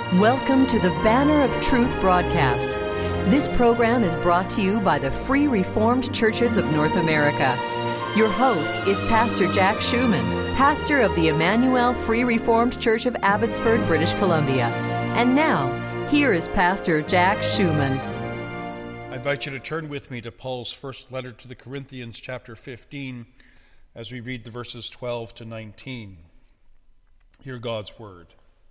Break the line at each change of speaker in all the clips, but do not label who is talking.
Welcome to the Banner of Truth broadcast. This program is brought to you by the Free Reformed Churches of North America. Your host is Pastor Jack Schumann, pastor of the Emmanuel Free Reformed Church of Abbotsford, British Columbia. And now, here is Pastor Jack Schumann.
I invite you to turn with me to Paul's first letter to the Corinthians, chapter 15, as we read the verses 12 to 19. Hear God's word.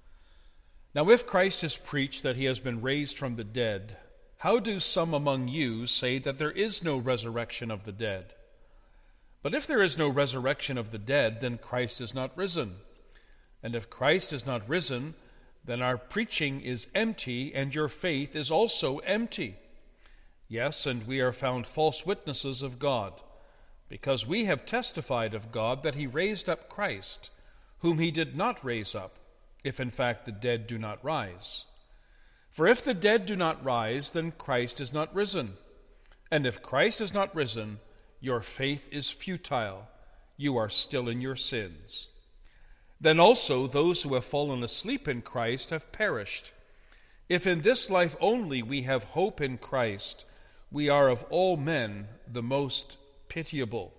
Now, if Christ is preached that he has been raised from the dead, how do some among you say that there is no resurrection of the dead? But if there is no resurrection of the dead, then Christ is not risen. And if Christ is not risen, then our preaching is empty, and your faith is also empty. Yes, and we are found false witnesses of God, because we have testified of God that he raised up Christ, whom he did not raise up, if in fact the dead do not rise. For if the dead do not rise, then Christ is not risen. And if Christ is not risen, your faith is futile. You are still in your sins. Then also those who have fallen asleep in Christ have perished. If in this life only we have hope in Christ, we are of all men the most pitiable.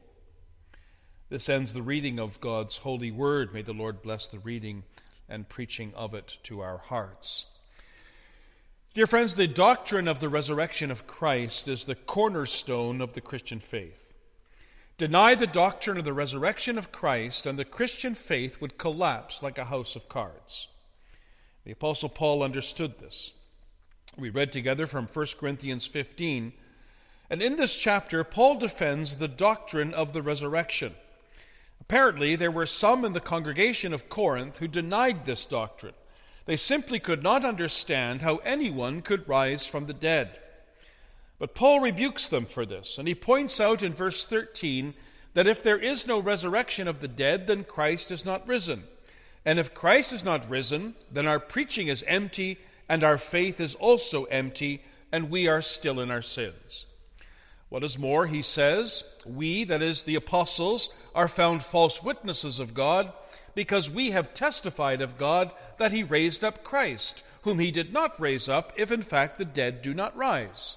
This ends the reading of God's holy word. May the Lord bless the reading and preaching of it to our hearts. Dear friends, the doctrine of the resurrection of Christ is the cornerstone of the Christian faith. Deny the doctrine of the resurrection of Christ, and the Christian faith would collapse like a house of cards. The Apostle Paul understood this. We read together from 1 Corinthians 15, and in this chapter, Paul defends the doctrine of the resurrection. Apparently, there were some in the congregation of Corinth who denied this doctrine. They simply could not understand how anyone could rise from the dead. But Paul rebukes them for this, and he points out in verse 13 that if there is no resurrection of the dead, then Christ is not risen. And if Christ is not risen, then our preaching is empty, and our faith is also empty, and we are still in our sins. What is more, he says, we, that is, the apostles, are found false witnesses of God, because we have testified of God that he raised up Christ, whom he did not raise up, if in fact the dead do not rise.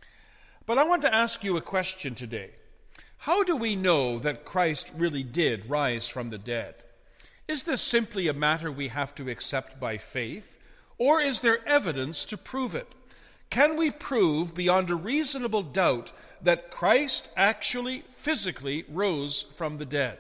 But I want to ask you a question today. How do we know that Christ really did rise from the dead? Is this simply a matter we have to accept by faith, or is there evidence to prove it? Can we prove beyond a reasonable doubt that Christ actually physically rose from the dead?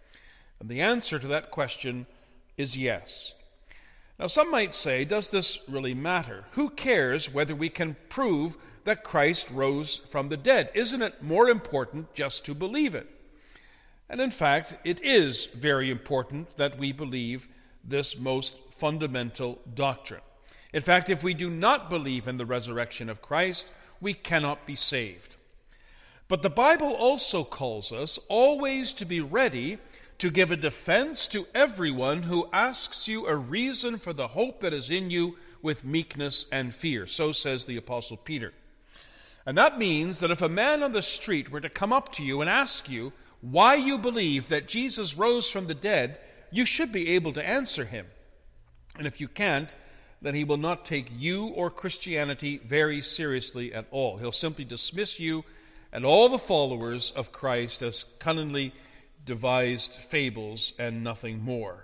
And the answer to that question is yes. Now, some might say, does this really matter? Who cares whether we can prove that Christ rose from the dead? Isn't it more important just to believe it? And in fact, it is very important that we believe this most fundamental doctrine. In fact, if we do not believe in the resurrection of Christ, we cannot be saved. But the Bible also calls us always to be ready to give a defense to everyone who asks you a reason for the hope that is in you with meekness and fear. So says the Apostle Peter. And that means that if a man on the street were to come up to you and ask you why you believe that Jesus rose from the dead, you should be able to answer him. And if you can't, then he will not take you or Christianity very seriously at all. He'll simply dismiss you and all the followers of Christ as cunningly devised fables and nothing more.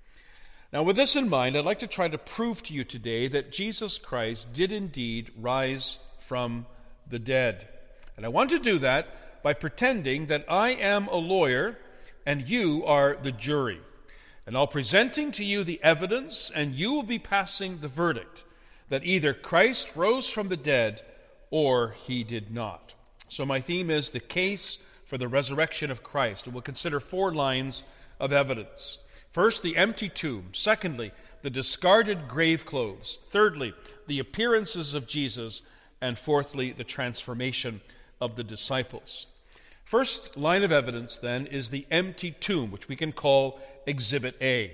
Now, with this in mind, I'd like to try to prove to you today that Jesus Christ did indeed rise from the dead. And I want to do that by pretending that I am a lawyer and you are the jury. And I'll presenting to you the evidence, and you will be passing the verdict that either Christ rose from the dead or he did not. So my theme is the case for the resurrection of Christ. And we'll consider 4 lines of evidence. First, the empty tomb. Secondly, the discarded grave clothes. Thirdly, the appearances of Jesus. And fourthly, the transformation of the disciples. First line of evidence, then, is the empty tomb, which we can call Exhibit A.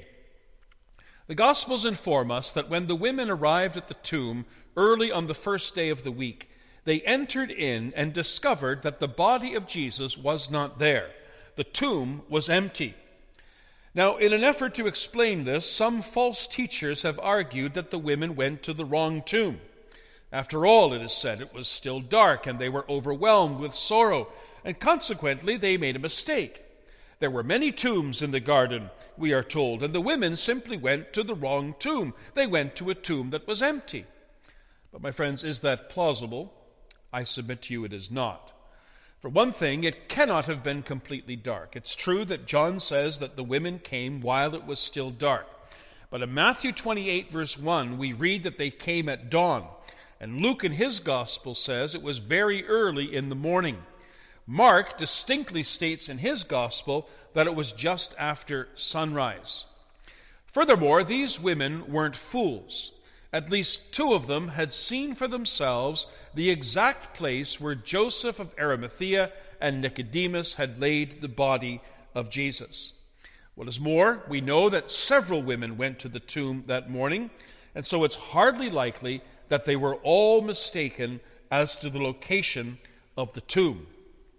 The Gospels inform us that when the women arrived at the tomb early on the first day of the week, they entered in and discovered that the body of Jesus was not there. The tomb was empty. Now, in an effort to explain this, some false teachers have argued that the women went to the wrong tomb. After all, it is said, it was still dark, and they were overwhelmed with sorrow, and consequently they made a mistake. There were many tombs in the garden, we are told, and the women simply went to the wrong tomb. They went to a tomb that was empty. But my friends, is that plausible? I submit to you it is not. For one thing, it cannot have been completely dark. It's true that John says that the women came while it was still dark. But in Matthew 28, verse 1, we read that they came at dawn. And Luke in his gospel says it was very early in the morning. Mark distinctly states in his gospel that it was just after sunrise. Furthermore, these women weren't fools. At least two of them had seen for themselves the exact place where Joseph of Arimathea and Nicodemus had laid the body of Jesus. What is more, we know that several women went to the tomb that morning, and so it's hardly likely that they were all mistaken as to the location of the tomb.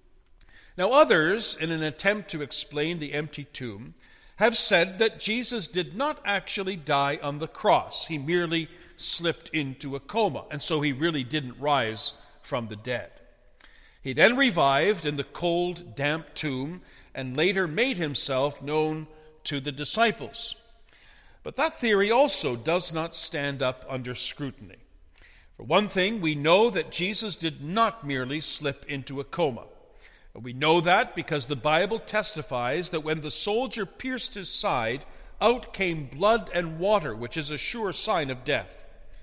Now, others, in an attempt to explain the empty tomb, have said that Jesus did not actually die on the cross. He merely slipped into a coma, and so he really didn't rise from the dead. He then revived in the cold, damp tomb and later made himself known to the disciples. But that theory also does not stand up under scrutiny. For one thing, we know that Jesus did not merely slip into a coma. We know that because the Bible testifies that when the soldier pierced his side, out came blood and water, which is a sure sign of death.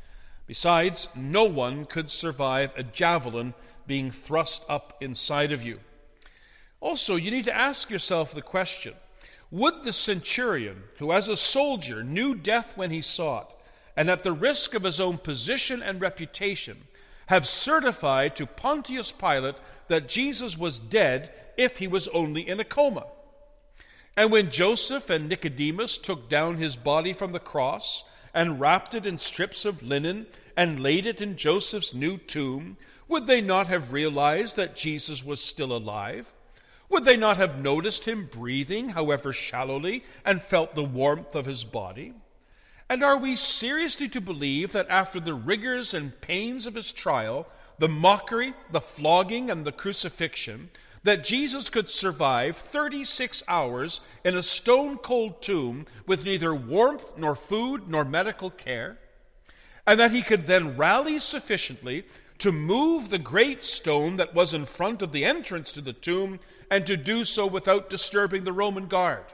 Besides, no one could survive a javelin being thrust up inside of you. Also, you need to ask yourself the question, would the centurion, who as a soldier knew death when he saw it, and at the risk of his own position and reputation, have certified to Pontius Pilate that Jesus was dead if he was only in a coma? And when Joseph and Nicodemus took down his body from the cross and wrapped it in strips of linen and laid it in Joseph's new tomb, would they not have realized that Jesus was still alive? Would they not have noticed him breathing, however shallowly, and felt the warmth of his body? And are we seriously to believe that after the rigors and pains of his trial, the mockery, the flogging, and the crucifixion, that Jesus could survive 36 hours in a stone-cold tomb with neither warmth nor food nor medical care, and that he could then rally sufficiently to move the great stone that was in front of the entrance to the tomb and to do so without disturbing the Roman guard?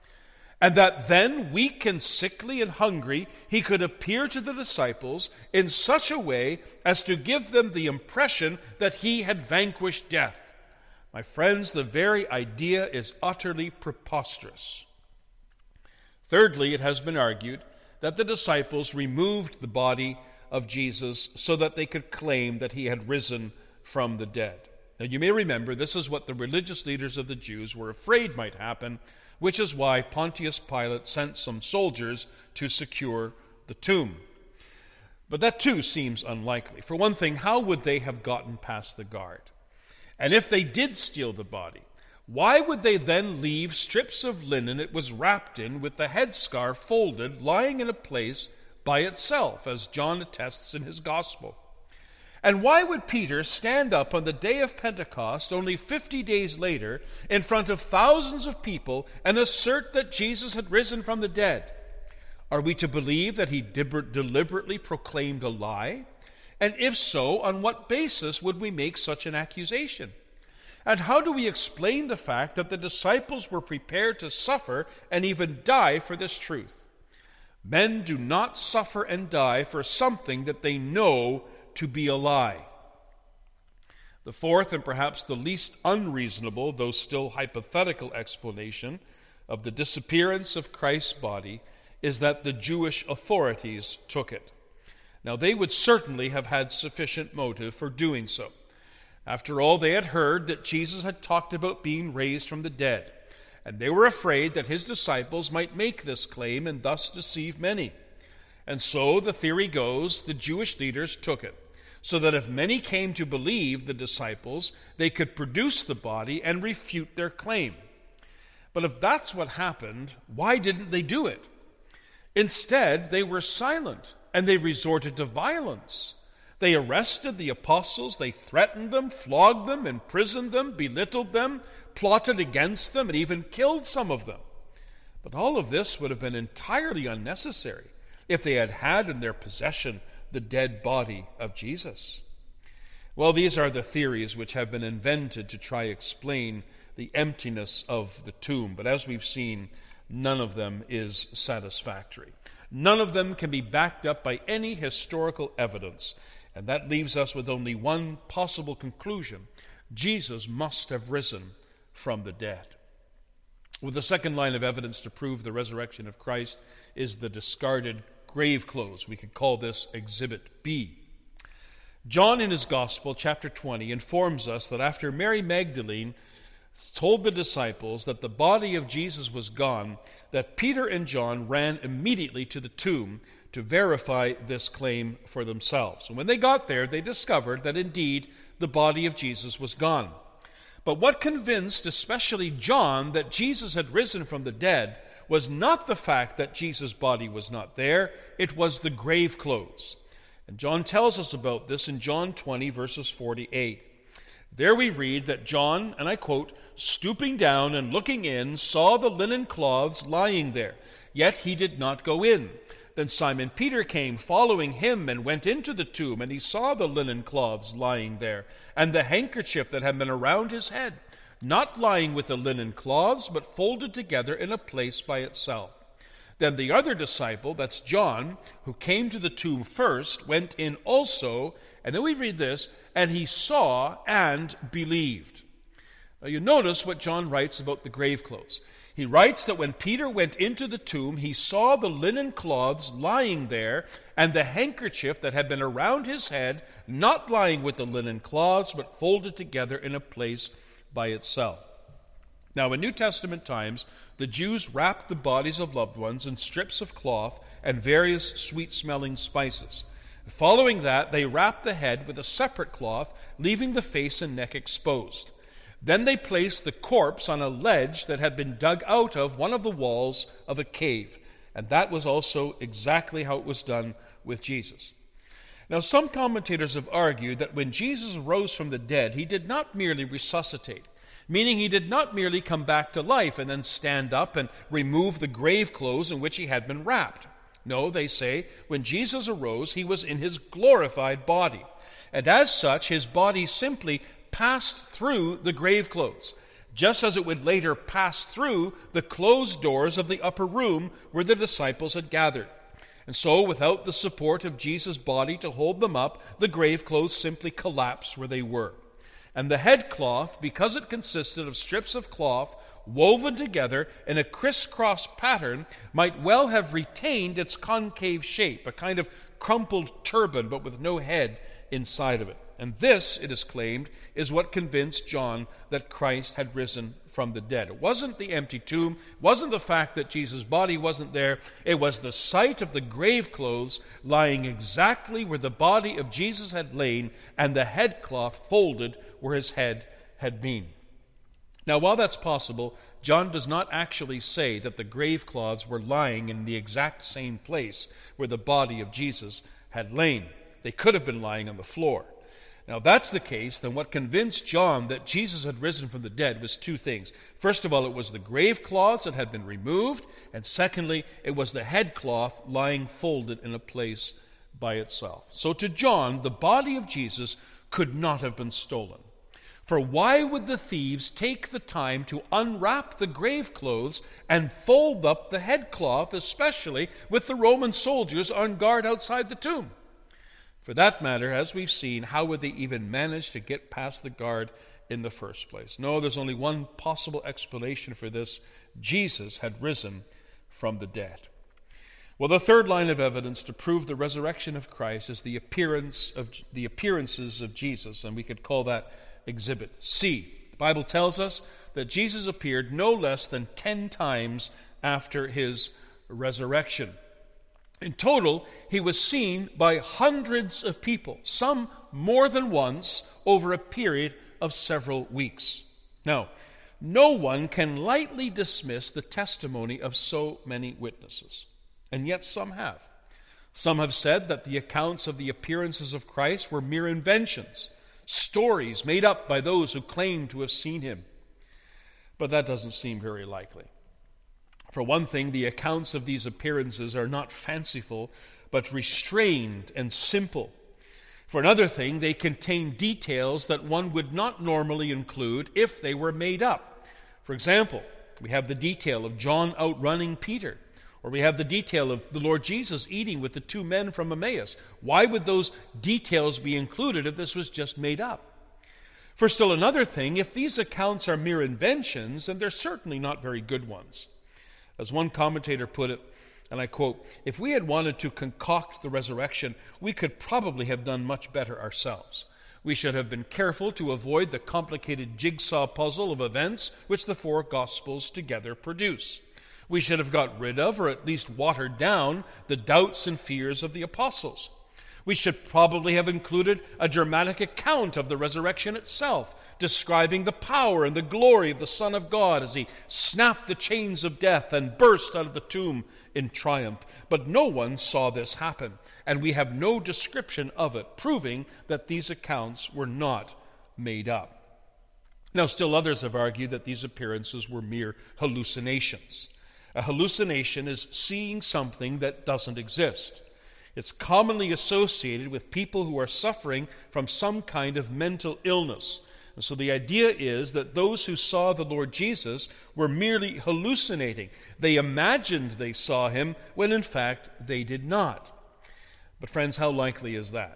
And that then, weak and sickly and hungry, he could appear to the disciples in such a way as to give them the impression that he had vanquished death. My friends, the very idea is utterly preposterous. Thirdly, it has been argued that the disciples removed the body of Jesus so that they could claim that he had risen from the dead. Now, you may remember this is what the religious leaders of the Jews were afraid might happen, which is why Pontius Pilate sent some soldiers to secure the tomb. But that too seems unlikely. For one thing, how would they have gotten past the guard? And if they did steal the body, why would they then leave strips of linen it was wrapped in with the headscarf folded, lying in a place by itself, as John attests in his gospel? And why would Peter stand up on the day of Pentecost, only 50 days later, in front of thousands of people and assert that Jesus had risen from the dead? Are we to believe that he deliberately proclaimed a lie? And if so, on what basis would we make such an accusation? And how do we explain the fact that the disciples were prepared to suffer and even die for this truth? Men do not suffer and die for something that they know to be a lie. The fourth, and perhaps the least unreasonable, though still hypothetical explanation of the disappearance of Christ's body is that the Jewish authorities took it. Now, they would certainly have had sufficient motive for doing so. After all, they had heard that Jesus had talked about being raised from the dead, and they were afraid that his disciples might make this claim and thus deceive many. And so, the theory goes, the Jewish leaders took it, so that if many came to believe the disciples, they could produce the body and refute their claim. But if that's what happened, why didn't they do it? Instead, they were silent, and they resorted to violence. They arrested the apostles, they threatened them, flogged them, imprisoned them, belittled them, plotted against them, and even killed some of them. But all of this would have been entirely unnecessary if they had had in their possession the dead body of Jesus. Well, these are the theories which have been invented to try explain the emptiness of the tomb. But as we've seen, none of them is satisfactory. None of them can be backed up by any historical evidence. And that leaves us with only one possible conclusion. Jesus must have risen from the dead. Well, the second line of evidence to prove the resurrection of Christ is the discarded grave clothes. We could call this Exhibit B. John in his Gospel, chapter 20, informs us that after Mary Magdalene told the disciples that the body of Jesus was gone, that Peter and John ran immediately to the tomb to verify this claim for themselves. And when they got there, they discovered that indeed the body of Jesus was gone. But what convinced especially John that Jesus had risen from the dead was not the fact that Jesus' body was not there, it was the grave clothes. And John tells us about this in John 20, verses 48. There we read that John, and I quote, "stooping down and looking in, saw the linen cloths lying there, yet he did not go in. Then Simon Peter came following him and went into the tomb, and he saw the linen cloths lying there, and the handkerchief that had been around his head, not lying with the linen cloths, but folded together in a place by itself. Then the other disciple, that's John, who came to the tomb first, went in also," and then we read this, "and he saw and believed." Now you notice what John writes about the grave clothes. He writes that when Peter went into the tomb, he saw the linen cloths lying there, and the handkerchief that had been around his head, not lying with the linen cloths, but folded together in a place by itself. Now, in New Testament times, the Jews wrapped the bodies of loved ones in strips of cloth and various sweet-smelling spices. Following that, they wrapped the head with a separate cloth, leaving the face and neck exposed. Then they placed the corpse on a ledge that had been dug out of one of the walls of a cave. And that was also exactly how it was done with Jesus. Now, some commentators have argued that when Jesus rose from the dead, he did not merely resuscitate, meaning he did not merely come back to life and then stand up and remove the grave clothes in which he had been wrapped. No, they say, when Jesus arose, he was in his glorified body. And as such, his body simply passed through the grave clothes, just as it would later pass through the closed doors of the upper room where the disciples had gathered. And so, without the support of Jesus' body to hold them up, the grave clothes simply collapsed where they were. And the headcloth, because it consisted of strips of cloth woven together in a crisscross pattern, might well have retained its concave shape, a kind of crumpled turban, but with no head inside of it. And this, it is claimed, is what convinced John that Christ had risen from the dead. It wasn't the empty tomb, it wasn't the fact that Jesus' body wasn't there, it was the sight of the grave clothes lying exactly where the body of Jesus had lain and the headcloth folded where his head had been. Now, while that's possible, John does not actually say that the grave cloths were lying in the exact same place where the body of Jesus had lain. They could have been lying on the floor. Now, if that's the case, then what convinced John that Jesus had risen from the dead was two things. First of all, it was the grave cloths that had been removed, and secondly, it was the headcloth lying folded in a place by itself. So to John, the body of Jesus could not have been stolen. For why would the thieves take the time to unwrap the grave clothes and fold up the headcloth, especially with the Roman soldiers on guard outside the tomb? For that matter, as we've seen, how would they even manage to get past the guard in the first place? No, there's only one possible explanation for this. Jesus had risen from the dead. Well, the third line of evidence to prove the resurrection of Christ is the appearances of Jesus, and we could call that Exhibit C. The Bible tells us that Jesus appeared no less than 10 times after his resurrection. In total, he was seen by hundreds of people, some more than once, over a period of several weeks. Now, no one can lightly dismiss the testimony of so many witnesses. And yet some have. Some have said that the accounts of the appearances of Christ were mere inventions, stories made up by those who claim to have seen him. But that doesn't seem very likely. For one thing, the accounts of these appearances are not fanciful, but restrained and simple. For another thing, they contain details that one would not normally include if they were made up. For example, we have the detail of John outrunning Peter, or we have the detail of the Lord Jesus eating with the two men from Emmaus. Why would those details be included if this was just made up? For still another thing, if these accounts are mere inventions, then they're certainly not very good ones. As one commentator put it, and I quote, "If we had wanted to concoct the resurrection, we could probably have done much better ourselves. We should have been careful to avoid the complicated jigsaw puzzle of events which the four Gospels together produce. We should have got rid of, or at least watered down, the doubts and fears of the apostles. We should probably have included a dramatic account of the resurrection itself, describing the power and the glory of the Son of God as he snapped the chains of death and burst out of the tomb in triumph. But no one saw this happen, and we have no description of it, proving that these accounts were not made up." Now, still others have argued that these appearances were mere hallucinations. A hallucination is seeing something that doesn't exist. It's commonly associated with people who are suffering from some kind of mental illness. And so the idea is that those who saw the Lord Jesus were merely hallucinating. They imagined they saw him when in fact they did not. But friends, how likely is that?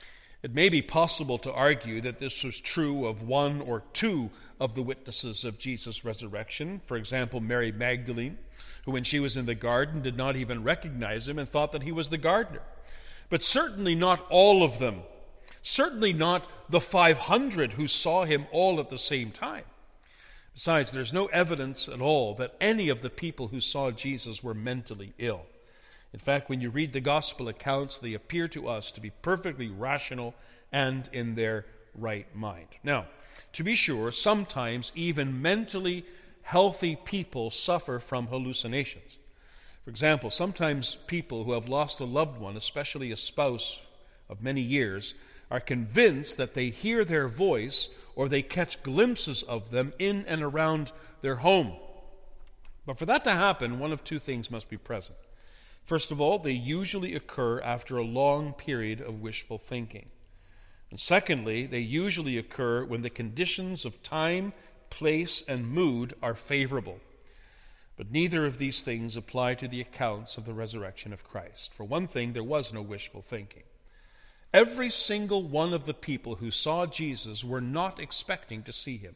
It may be possible to argue that this was true of one or two of the witnesses of Jesus' resurrection. For example, Mary Magdalene, who when she was in the garden did not even recognize him and thought that he was the gardener. But certainly not all of them. Certainly not the 500 who saw him all at the same time. Besides, there's no evidence at all that any of the people who saw Jesus were mentally ill. In fact, when you read the gospel accounts, they appear to us to be perfectly rational and in their right mind. Now, to be sure, sometimes even mentally healthy people suffer from hallucinations. For example, sometimes people who have lost a loved one, especially a spouse of many years, are convinced that they hear their voice or they catch glimpses of them in and around their home. But for that to happen, one of two things must be present. First of all, they usually occur after a long period of wishful thinking. And secondly, they usually occur when the conditions of time, place, and mood are favorable. But neither of these things apply to the accounts of the resurrection of Christ. For one thing, there was no wishful thinking. Every single one of the people who saw Jesus were not expecting to see him.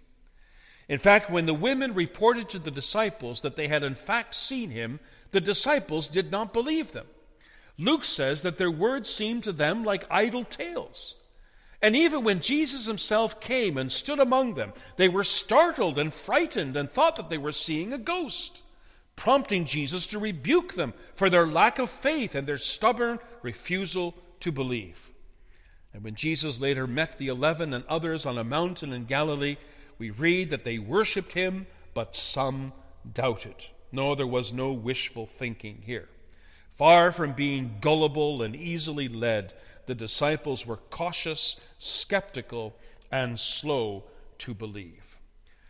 In fact, when the women reported to the disciples that they had in fact seen him, the disciples did not believe them. Luke says that their words seemed to them like idle tales. And even when Jesus himself came and stood among them, they were startled and frightened and thought that they were seeing a ghost, prompting Jesus to rebuke them for their lack of faith and their stubborn refusal to believe. And when Jesus later met the 11 and others on a mountain in Galilee, we read that they worshipped him, but some doubted. No, there was no wishful thinking here. Far from being gullible and easily led, the disciples were cautious, skeptical, and slow to believe.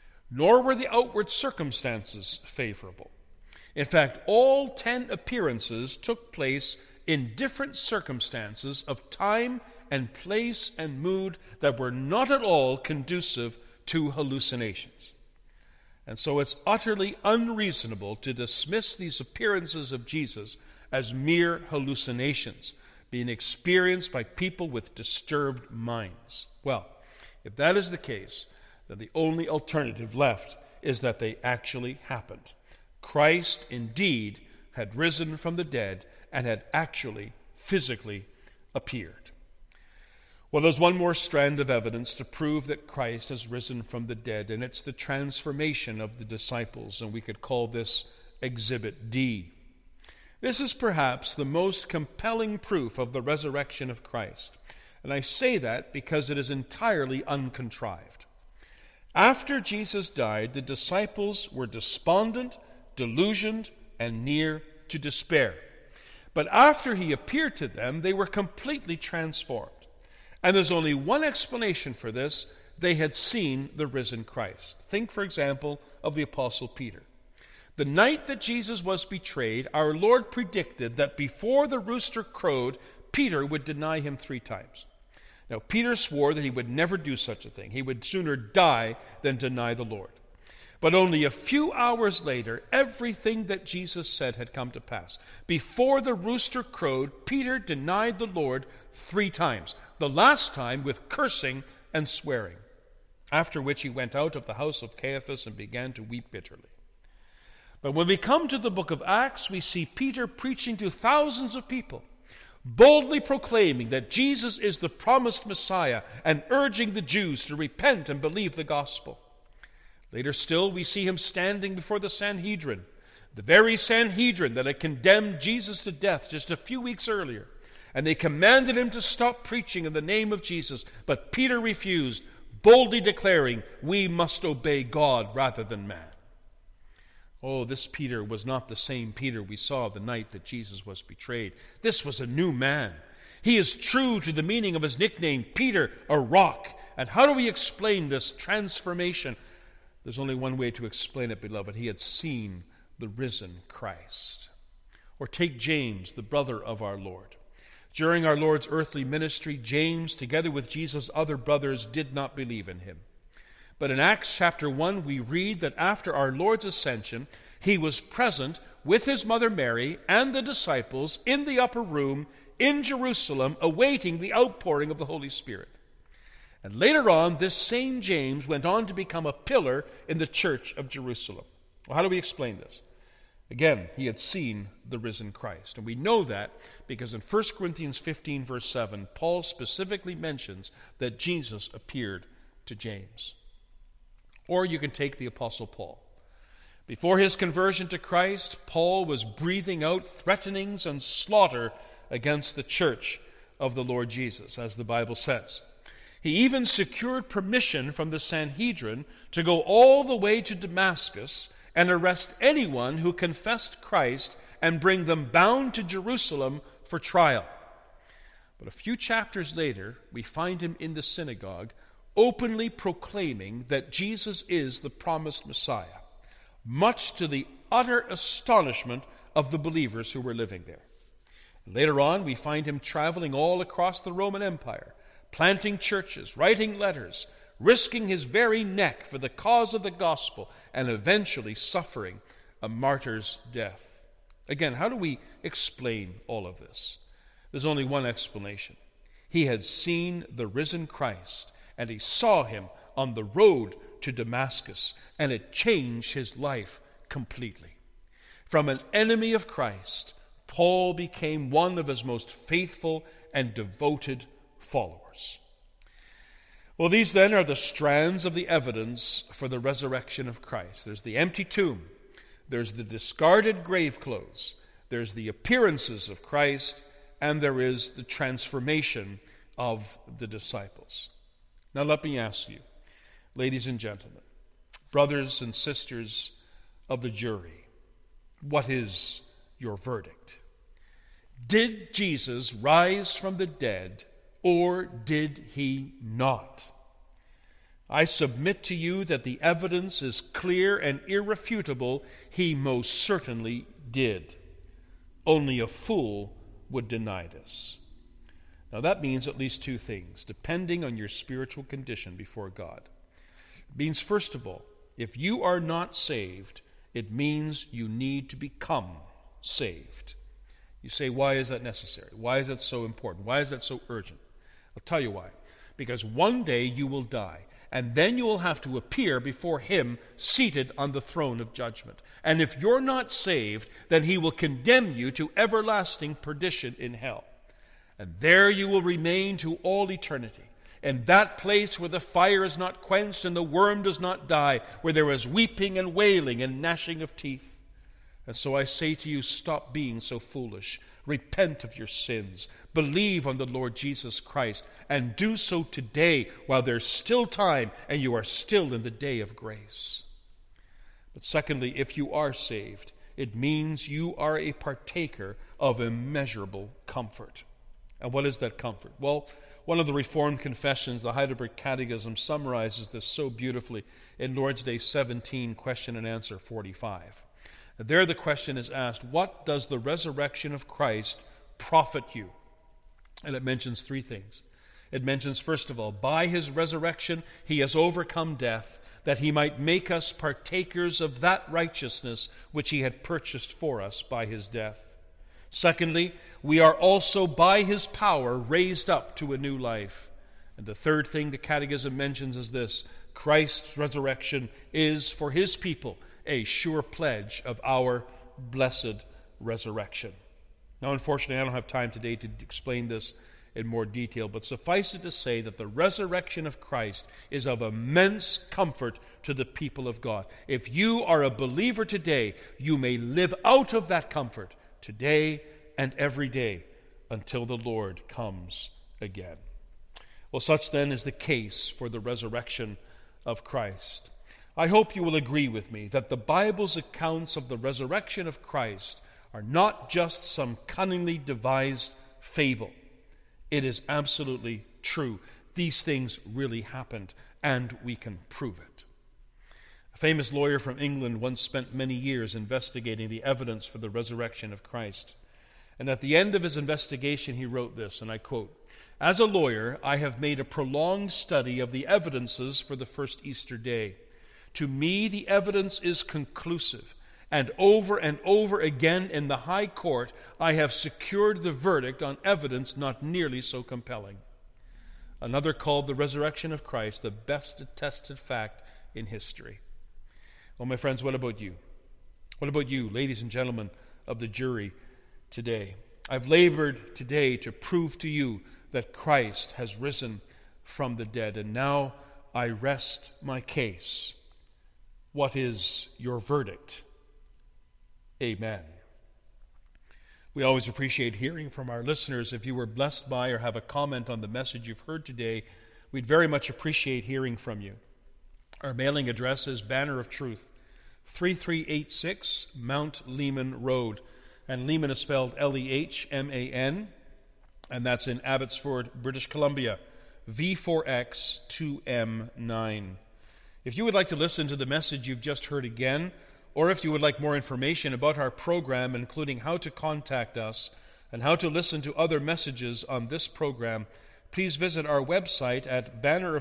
Nor were the outward circumstances favorable. In fact, all 10 appearances took place in different circumstances of time and place and mood that were not at all conducive to hallucinations. And so it's utterly unreasonable to dismiss these appearances of Jesus as mere hallucinations, being experienced by people with disturbed minds. Well, if that is the case, then the only alternative left is that they actually happened. Christ indeed had risen from the dead and had actually physically appeared. Well, there's one more strand of evidence to prove that Christ has risen from the dead, and it's the transformation of the disciples, and we could call this Exhibit D. This is perhaps the most compelling proof of the resurrection of Christ, and I say that because it is entirely uncontrived. After Jesus died, the disciples were despondent, delusioned, and near to despair. But after he appeared to them, they were completely transformed. And there's only one explanation for this: they had seen the risen Christ. Think, for example, of the Apostle Peter. The night that Jesus was betrayed, our Lord predicted that before the rooster crowed, Peter would deny him 3 times. Now, Peter swore that he would never do such a thing. He would sooner die than deny the Lord. But only a few hours later, everything that Jesus said had come to pass. Before the rooster crowed, Peter denied the Lord 3 times, the last time with cursing and swearing, after which he went out of the house of Caiaphas and began to weep bitterly. But when we come to the book of Acts, we see Peter preaching to thousands of people, boldly proclaiming that Jesus is the promised Messiah and urging the Jews to repent and believe the gospel. Later still, we see him standing before the Sanhedrin, the very Sanhedrin that had condemned Jesus to death just a few weeks earlier. And they commanded him to stop preaching in the name of Jesus. But Peter refused, boldly declaring, "We must obey God rather than man." Oh, this Peter was not the same Peter we saw the night that Jesus was betrayed. This was a new man. He is true to the meaning of his nickname, Peter, a rock. And how do we explain this transformation? There's only one way to explain it, beloved. He had seen the risen Christ. Or take James, the brother of our Lord. During our Lord's earthly ministry, James, together with Jesus' other brothers, did not believe in him. But in Acts chapter 1, we read that after our Lord's ascension, he was present with his mother Mary and the disciples in the upper room in Jerusalem, awaiting the outpouring of the Holy Spirit. And later on, this same James went on to become a pillar in the church of Jerusalem. Well, how do we explain this? Again, he had seen the risen Christ. And we know that because in 1 Corinthians 15, verse 7, Paul specifically mentions that Jesus appeared to James. Or you can take the Apostle Paul. Before his conversion to Christ, Paul was breathing out threatenings and slaughter against the church of the Lord Jesus, as the Bible says. He even secured permission from the Sanhedrin to go all the way to Damascus and arrest anyone who confessed Christ and bring them bound to Jerusalem for trial. But a few chapters later, we find him in the synagogue openly proclaiming that Jesus is the promised Messiah, much to the utter astonishment of the believers who were living there. Later on, we find him traveling all across the Roman Empire, planting churches, writing letters, risking his very neck for the cause of the gospel, and eventually suffering a martyr's death. Again, how do we explain all of this? There's only one explanation. He had seen the risen Christ, and he saw him on the road to Damascus, and it changed his life completely. From an enemy of Christ, Paul became one of his most faithful and devoted followers. Well, these then are the strands of the evidence for the resurrection of Christ. There's the empty tomb, there's the discarded grave clothes, there's the appearances of Christ, and there is the transformation of the disciples. Now let me ask you, ladies and gentlemen, brothers and sisters of the jury, what is your verdict? Did Jesus rise from the dead, or did he not? I submit to you that the evidence is clear and irrefutable. He most certainly did. Only a fool would deny this. Now that means at least 2 things, depending on your spiritual condition before God. It means, first of all, if you are not saved, it means you need to become saved. You say, why is that necessary? Why is that so important? Why is that so urgent? I'll tell you why. Because one day you will die, and then you will have to appear before him seated on the throne of judgment. And if you're not saved, then he will condemn you to everlasting perdition in hell. And there you will remain to all eternity, in that place where the fire is not quenched and the worm does not die, where there is weeping and wailing and gnashing of teeth. And so I say to you, stop being so foolish. Repent of your sins. Believe on the Lord Jesus Christ, and do so today while there's still time and you are still in the day of grace. But secondly, if you are saved, it means you are a partaker of immeasurable comfort. And what is that comfort? Well, one of the Reformed confessions, the Heidelberg Catechism, summarizes this so beautifully in Lord's Day 17, question and answer 45. There the question is asked, what does the resurrection of Christ profit you? And it mentions three things. It mentions, first of all, by his resurrection he has overcome death, that he might make us partakers of that righteousness which he had purchased for us by his death. Secondly, we are also by his power raised up to a new life. And the third thing the Catechism mentions is this: Christ's resurrection is for his people a sure pledge of our blessed resurrection. Now, unfortunately, I don't have time today to explain this in more detail, but suffice it to say that the resurrection of Christ is of immense comfort to the people of God. If you are a believer today, you may live out of that comfort today and every day until the Lord comes again. Well, such then is the case for the resurrection of Christ. I hope you will agree with me that the Bible's accounts of the resurrection of Christ are not just some cunningly devised fable. It is absolutely true. These things really happened, and we can prove it. A famous lawyer from England once spent many years investigating the evidence for the resurrection of Christ. And at the end of his investigation, he wrote this, and I quote, "As a lawyer, I have made a prolonged study of the evidences for the first Easter day. To me, the evidence is conclusive, and over again in the high court, I have secured the verdict on evidence not nearly so compelling." Another called the resurrection of Christ the best attested fact in history. Well, my friends, what about you? What about you, ladies and gentlemen of the jury today? I've labored today to prove to you that Christ has risen from the dead, and now I rest my case. What is your verdict? Amen. We always appreciate hearing from our listeners. If you were blessed by or have a comment on the message you've heard today, we'd very much appreciate hearing from you. Our mailing address is Banner of Truth, 3386 Mount Lehman Road. And Lehman is spelled Lehman, and that's in Abbotsford, British Columbia, V4X 2M9. If you would like to listen to the message you've just heard again, or if you would like more information about our program, including how to contact us and how to listen to other messages on this program, please visit our website at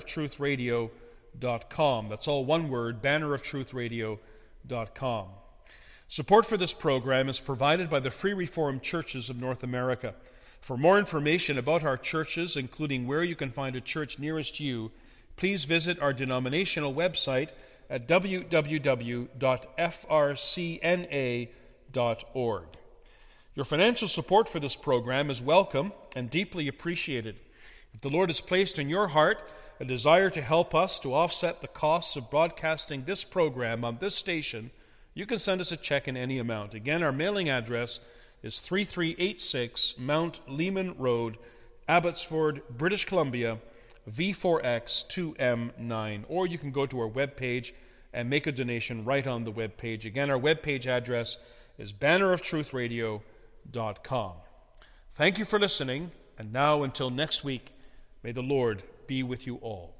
banneroftruthradio.com. That's all one word, banneroftruthradio.com. Support for this program is provided by the Free Reformed Churches of North America. For more information about our churches, including where you can find a church nearest you, please visit our denominational website at www.frcna.org. Your financial support for this program is welcome and deeply appreciated. If the Lord has placed in your heart a desire to help us to offset the costs of broadcasting this program on this station, you can send us a check in any amount. Again, our mailing address is 3386 Mount Lehman Road, Abbotsford, British Columbia, V4X 2M9. Or you can go to our webpage and make a donation right on the webpage. Again, our webpage address is banneroftruthradio.com. Thank you for listening, and now until next week, may the Lord be with you all.